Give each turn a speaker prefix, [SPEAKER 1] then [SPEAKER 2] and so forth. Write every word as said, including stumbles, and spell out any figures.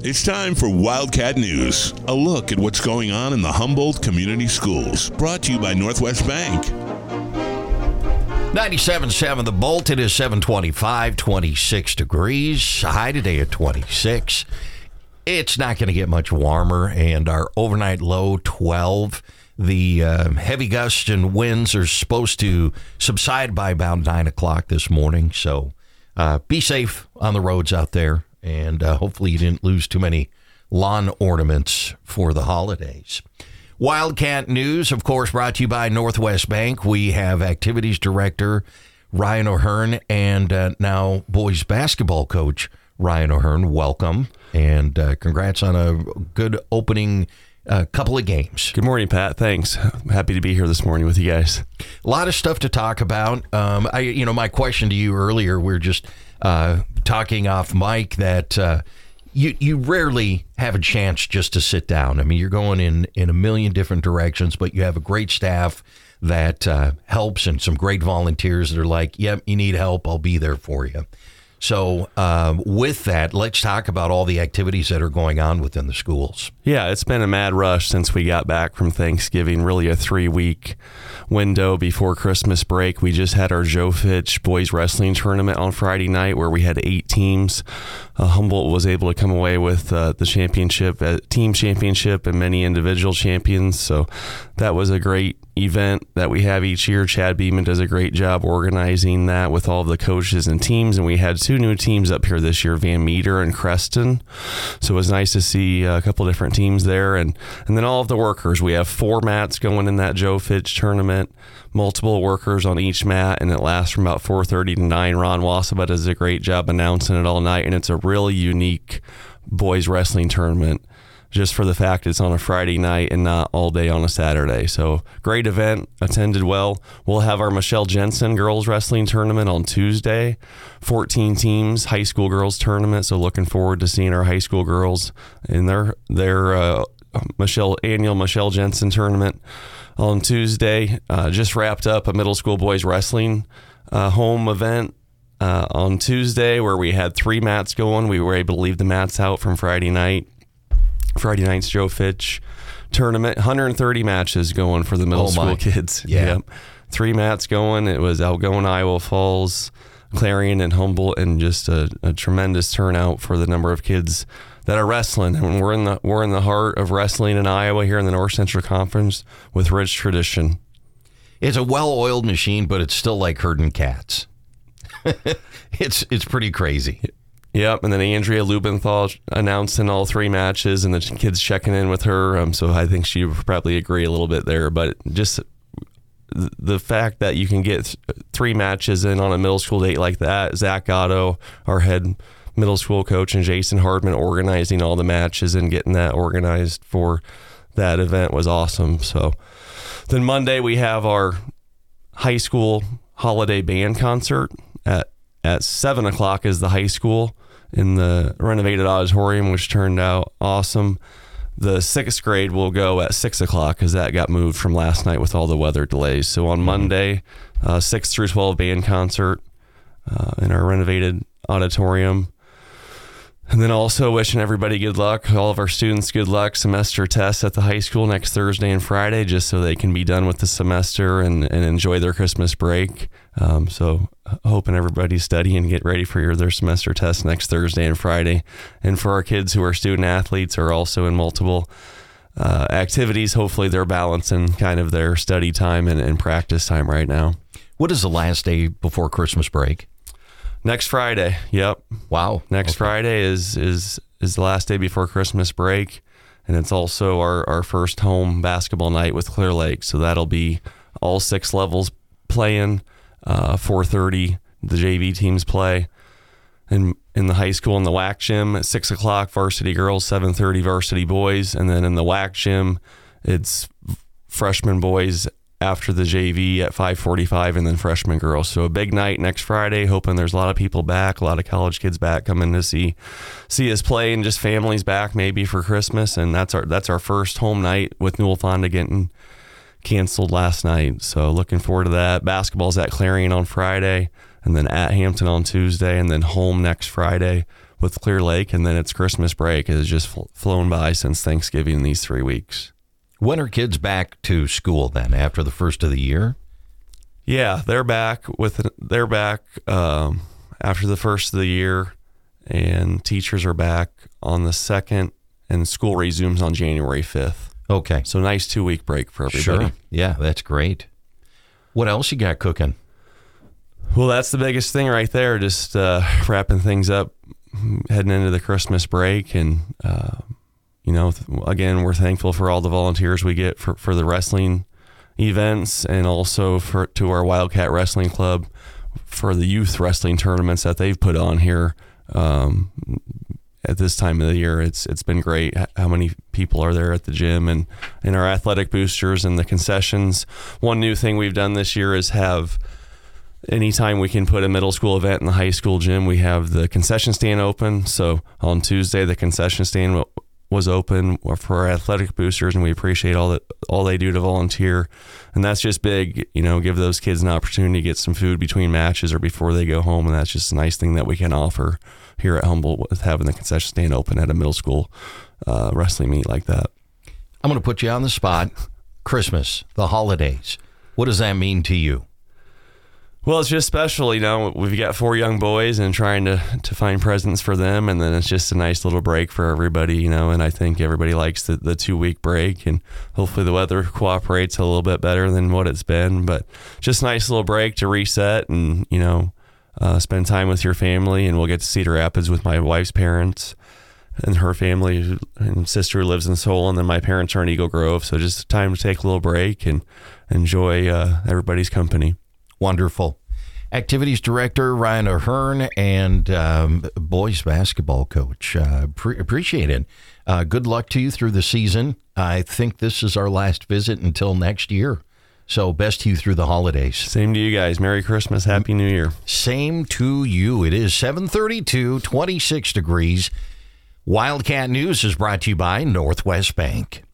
[SPEAKER 1] It's time for Wildcat News, a look at what's going on in the Humboldt Community Schools, brought to you by Northwest Bank.
[SPEAKER 2] ninety-seven point seven The Bolt. It is seven twenty-five, twenty-six degrees. High today at twenty-six. It's not going to get much warmer, and our overnight low, twelve. The uh, heavy gusts and winds are supposed to subside by about nine o'clock this morning, so uh, be safe on the roads out there, and uh, hopefully you didn't lose too many lawn ornaments for the holidays. Wildcat News, of course, brought to you by Northwest Bank. We have Activities Director Ryan O'Hearn and uh, now boys basketball coach Ryan O'Hearn. Welcome, and uh, congrats on a good opening a couple of games.
[SPEAKER 3] Good morning, Pat. Thanks. I'm happy to be here this morning with you guys.
[SPEAKER 2] A lot of stuff to talk about. Um, I, you know, my question to you earlier, we we're just uh, talking off mic that uh, you you rarely have a chance just to sit down. I mean, you're going in, in a million different directions, but you have a great staff that uh, helps and some great volunteers that are like, yep, you need help, I'll be there for you. So um, with that, let's talk about all the activities that are going on within the schools.
[SPEAKER 3] Yeah, it's been a mad rush since we got back from Thanksgiving, really a three-week window before Christmas break. We just had our Joe Fitch boys wrestling tournament on Friday night where we had eight teams. Uh, Humboldt was able to come away with uh, the championship, uh, team championship, and many individual champions. So that was a great event that we have each year. Chad Beeman does a great job organizing that with all of the coaches and teams, and we had two new teams up here this year, Van Meter and Creston. So it was nice to see a couple different teams there, and and then all of the workers. We have four mats going in that Joe Fitch tournament, multiple workers on each mat, and it lasts from about four thirty to nine. Ron Wasaba does a great job announcing it all night, and it's a really unique boys wrestling tournament, just for the fact it's on a Friday night and not all day on a Saturday. So great event, attended well. We'll have our Michelle Jensen girls wrestling tournament on Tuesday, fourteen teams, high school girls tournament. So looking forward to seeing our high school girls in their, their uh, Michelle annual Michelle Jensen tournament on Tuesday. Uh, just wrapped up a middle school boys wrestling uh, home event uh, on Tuesday where we had three mats going. We were able to leave the mats out from Friday night. Friday night's Joe Fitch tournament, one hundred thirty matches going for the middle
[SPEAKER 2] oh
[SPEAKER 3] school
[SPEAKER 2] my.
[SPEAKER 3] kids.
[SPEAKER 2] Yeah.
[SPEAKER 3] Yep. Three mats going. It was Algona, Iowa Falls, Clarion, and Humboldt, and just a, a tremendous turnout for the number of kids that are wrestling. And we're in the we're in the heart of wrestling in Iowa here in the North Central Conference with rich tradition.
[SPEAKER 2] It's a well-oiled machine, but it's still like herding cats. it's it's pretty crazy.
[SPEAKER 3] Yep, and then Andrea Lubenthal announcing all three matches, and the kids checking in with her. Um, so I think she would probably agree a little bit there. But just the fact that you can get th- three matches in on a middle school date like that, Zach Otto, our head middle school coach, and Jason Hardman organizing all the matches and getting that organized for that event was awesome. So then Monday we have our high school holiday band concert at at seven o'clock is the high school in the renovated auditorium, which turned out awesome. The sixth grade will go at six o'clock because that got moved from last night with all the weather delays. So on Monday, uh, six through twelve band concert uh, in our renovated auditorium. And then also wishing everybody good luck, all of our students good luck, semester tests at the high school next Thursday and Friday, just so they can be done with the semester and, and enjoy their Christmas break. Um, so hoping everybody's studying and get ready for your, their semester tests next Thursday and Friday. And for our kids who are student athletes or also in multiple uh, activities, hopefully they're balancing kind of their study time and, and practice time right now.
[SPEAKER 2] What is the last day before Christmas break?
[SPEAKER 3] Next Friday. Yep.
[SPEAKER 2] Wow.
[SPEAKER 3] Next
[SPEAKER 2] Okay.
[SPEAKER 3] Friday is is is the last day before Christmas break, and it's also our, our first home basketball night with Clear Lake. So that'll be all six levels playing. Uh, four thirty, the J V teams play. And in the high school in the W A C gym at six o'clock, varsity girls, seven thirty, varsity boys. And then in the W A C gym, it's freshman boys after the J V at five forty-five, and then freshman girls. So a big night next Friday, hoping there's a lot of people back, a lot of college kids back coming to see see us play, and just families back maybe for Christmas. And that's our that's our first home night with Newell Fonda getting canceled last night. So looking forward to that. Basketball's at Clarion on Friday, and then at Hampton on Tuesday, and then home next Friday with Clear Lake, and then it's Christmas break. It has just fl- flown by since Thanksgiving these three weeks.
[SPEAKER 2] When are kids back to school then, after the first of the year?
[SPEAKER 3] Yeah, they're back with they're back um, after the first of the year, and teachers are back on the second, and school resumes on January fifth.
[SPEAKER 2] Okay.
[SPEAKER 3] So nice two-week break for everybody.
[SPEAKER 2] Sure. Yeah, that's great. What else you got cooking?
[SPEAKER 3] Well, that's the biggest thing right there, just uh, wrapping things up, heading into the Christmas break. And, uh, you know, again, we're thankful for all the volunteers we get for, for the wrestling events, and also for to our Wildcat Wrestling Club for the youth wrestling tournaments that they've put on here um, at this time of the year. It's It's been great how many people are there at the gym, and, and our athletic boosters and the concessions. One new thing we've done this year is have... anytime we can put a middle school event in the high school gym, we have the concession stand open. So on Tuesday, the concession stand w- was open for our athletic boosters, and we appreciate all that all they do to volunteer. And that's just big, you know, give those kids an opportunity to get some food between matches or before they go home. And that's just a nice thing that we can offer here at Humboldt with having the concession stand open at a middle school uh, wrestling meet like that.
[SPEAKER 2] I'm going to put you on the spot. Christmas, the holidays. What does that mean to you?
[SPEAKER 3] Well, it's just special, you know. We've got four young boys and trying to, to find presents for them, and then it's just a nice little break for everybody, you know, and I think everybody likes the, the two-week break, and hopefully the weather cooperates a little bit better than what it's been, but just a nice little break to reset and, you know, uh, spend time with your family. And we'll get to Cedar Rapids with my wife's parents and her family and sister who lives in Seoul, and then my parents are in Eagle Grove, so just time to take a little break and enjoy uh, everybody's company.
[SPEAKER 2] Wonderful. Activities Director Ryan Ahern and um, boys basketball coach. Uh, pre- appreciate it. Uh, good luck to you through the season. I think this is our last visit until next year. So best to you through the holidays.
[SPEAKER 3] Same to you guys. Merry Christmas. Happy New Year.
[SPEAKER 2] Same to you. It is seven thirty-two, twenty-six degrees. Wildcat News is brought to you by Northwest Bank.